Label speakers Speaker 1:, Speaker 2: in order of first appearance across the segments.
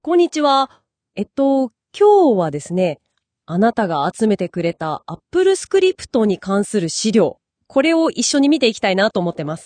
Speaker 1: こんにちは。今日はですね、あなたが集めてくれた Apple Script に関する資料、これを一緒に見ていきたいなと思ってます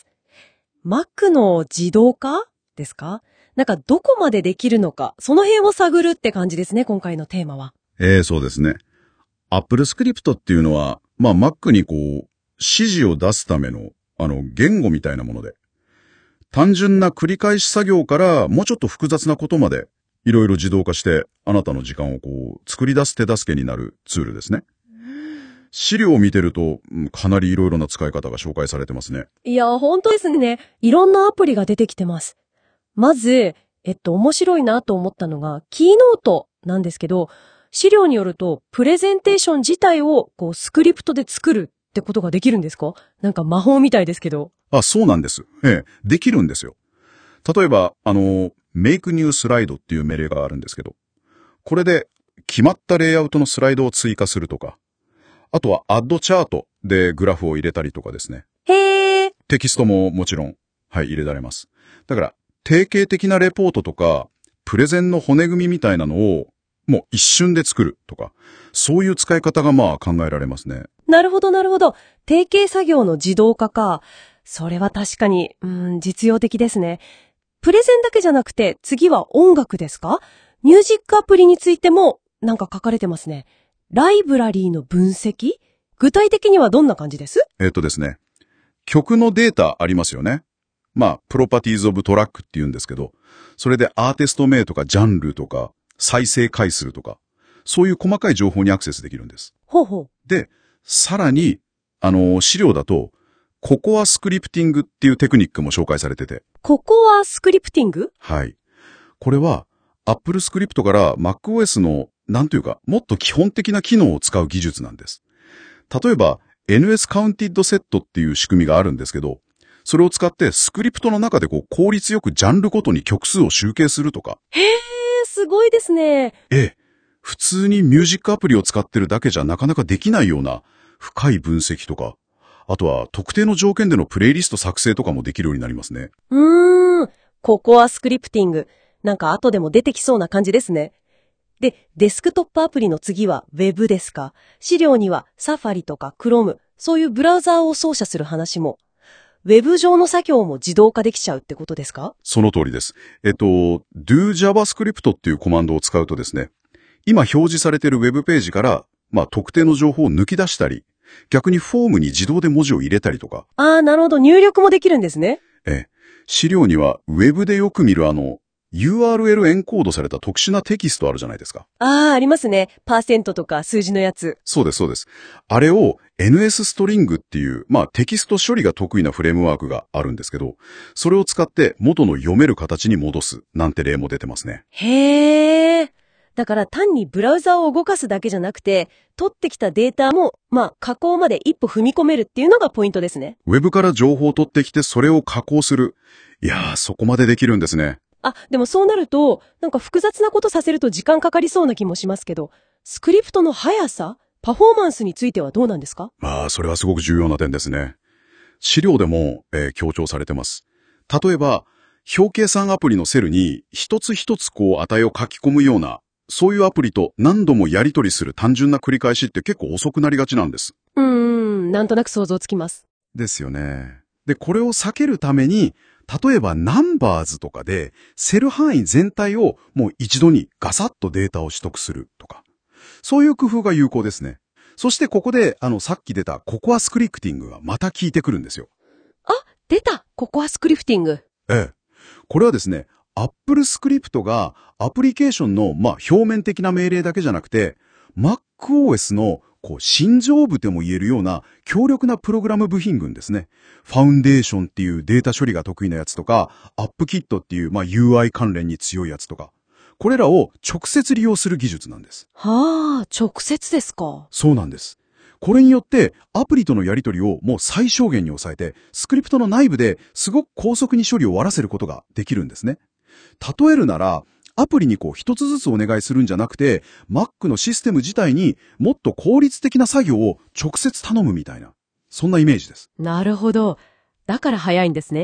Speaker 1: 。Mac の自動化ですか？なんかどこまでできるのか、その辺を探るって感じですね、今回のテーマは。
Speaker 2: そうですね。Apple Script っていうのは、Mac に指示を出すための、言語みたいなもので、単純な繰り返し作業からもうちょっと複雑なことまで、いろいろ自動化して、あなたの時間を作り出す手助けになるツールですね。資料を見てると、かなりいろいろな使い方が紹介されてますね。
Speaker 1: いや、本当ですね。いろんなアプリが出てきてます。まず、面白いなと思ったのが、キーノートなんですけど、資料によると、プレゼンテーション自体をスクリプトで作るってことができるんですか？なんか魔法みたいですけど。
Speaker 2: そうなんです。できるんですよ。例えば、Make New Slide っていう命令があるんですけど、これで決まったレイアウトのスライドを追加するとか、あとは Add Chart でグラフを入れたりとかですね。
Speaker 1: へー。
Speaker 2: テキストももちろん、入れられます。だから、定型的なレポートとか、プレゼンの骨組みみたいなのを、もう一瞬で作るとか、そういう使い方が考えられますね。
Speaker 1: なるほど、なるほど。定型作業の自動化か。それは確かに、実用的ですね。プレゼンだけじゃなくて、次は音楽ですか？ミュージックアプリについてもなんか書かれてますね。ライブラリーの分析？具体的にはどんな感じです？
Speaker 2: ですね。曲のデータありますよね。プロパティーズオブトラックって言うんですけど、それでアーティスト名とかジャンルとか、再生回数とか、そういう細かい情報にアクセスできるんです。
Speaker 1: ほうほう。
Speaker 2: で、さらに、資料だと、ココアスクリプティングっていうテクニックも紹介されてて。
Speaker 1: ここはスクリプティング？
Speaker 2: はい。これは、Apple Script から MacOS の、もっと基本的な機能を使う技術なんです。例えば、NS Counted Set っていう仕組みがあるんですけど、それを使ってスクリプトの中で効率よくジャンルごとに曲数を集計するとか。
Speaker 1: へー、すごいですね。
Speaker 2: 普通にミュージックアプリを使ってるだけじゃなかなかできないような深い分析とか、あとは特定の条件でのプレイリスト作成とかもできるようになりますね。
Speaker 1: ここはスクリプティング。なんか後でも出てきそうな感じですね。で、デスクトップアプリの次は Web ですか？資料には Safari とか Chrome、そういうブラウザーを操作する話も。Web 上の作業も自動化できちゃうってことですか？
Speaker 2: その通りです。do JavaScript っていうコマンドを使うとですね、今表示されている Web ページから、特定の情報を抜き出したり、逆にフォームに自動で文字を入れたりとか。
Speaker 1: なるほど。入力もできるんですね。
Speaker 2: 資料には Web でよく見るURL エンコードされた特殊なテキストあるじゃないですか。
Speaker 1: ありますね。パーセントとか数字のやつ。
Speaker 2: そうです、そうです。あれを NS ストリングっていう、テキスト処理が得意なフレームワークがあるんですけど、それを使って元の読める形に戻すなんて例も出てますね。
Speaker 1: へー。だから単にブラウザを動かすだけじゃなくて、取ってきたデータも、加工まで一歩踏み込めるっていうのがポイントですね。
Speaker 2: ウェブから情報を取ってきてそれを加工する。いやー、そこまでできるんですね。
Speaker 1: でもそうなると、なんか複雑なことさせると時間かかりそうな気もしますけど、スクリプトの速さ、パフォーマンスについてはどうなんですか？
Speaker 2: それはすごく重要な点ですね。資料でも、強調されてます。例えば、表計算アプリのセルに一つ一つ値を書き込むような、そういうアプリと何度もやり取りする単純な繰り返しって結構遅くなりがちなんです。
Speaker 1: なんとなく想像つきます。
Speaker 2: ですよね。で、これを避けるために、例えばナンバーズとかでセル範囲全体をもう一度にガサッとデータを取得するとか、そういう工夫が有効ですね。そしてここでさっき出たココアスクリプティングがまた効いてくるんですよ。
Speaker 1: 出た！ココアスクリプティング。
Speaker 2: これはですね、Apple Script がアプリケーションの表面的な命令だけじゃなくて、MacOS の心臓部とも言えるような強力なプログラム部品群ですね。ファウンデーションっていうデータ処理が得意なやつとか、AppKit っていうUI 関連に強いやつとか、これらを直接利用する技術なんです。
Speaker 1: 直接ですか。
Speaker 2: そうなんです。これによってアプリとのやり取りをもう最小限に抑えて、スクリプトの内部ですごく高速に処理を終わらせることができるんですね。例えるなら、アプリに一つずつお願いするんじゃなくて、Mac のシステム自体にもっと効率的な作業を直接頼むみたいな、そんなイメージです。
Speaker 1: なるほど。だから早いんですね。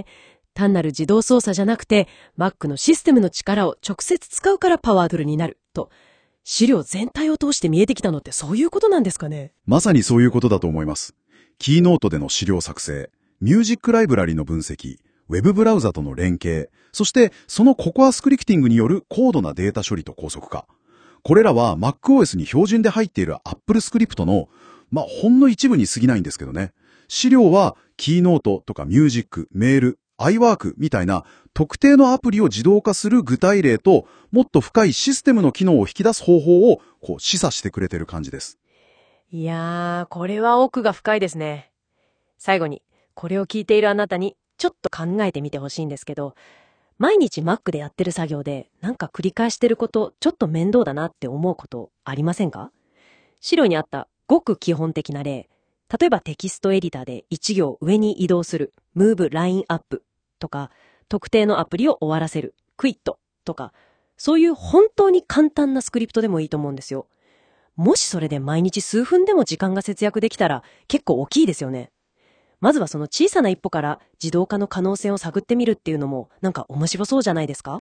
Speaker 1: 単なる自動操作じゃなくて、Mac のシステムの力を直接使うからパワフルになると、資料全体を通して見えてきたのってそういうことなんですかね。
Speaker 2: まさにそういうことだと思います。キーノートでの資料作成、ミュージックライブラリの分析、ウェブブラウザとの連携、そしてそのココアスクリプティングによる高度なデータ処理と高速化。これらは MacOS に標準で入っている Apple スクリプトの、ほんの一部に過ぎないんですけどね。資料はキーノートとかミュージック、メール、iWork みたいな特定のアプリを自動化する具体例と、もっと深いシステムの機能を引き出す方法を示唆してくれてる感じです。
Speaker 1: いやー、これは奥が深いですね。最後に、これを聞いているあなたにちょっと考えてみてほしいんですけど、毎日 Mac でやってる作業でなんか繰り返してることちょっと面倒だなって思うことありませんか？資料にあったごく基本的な例、例えばテキストエディターで1行上に移動する Move Line Up とか、特定のアプリを終わらせる Quit とか、そういう本当に簡単なスクリプトでもいいと思うんですよ。もしそれで毎日数分でも時間が節約できたら結構大きいですよね。まずはその小さな一歩から自動化の可能性を探ってみるっていうのもなんか面白そうじゃないですか？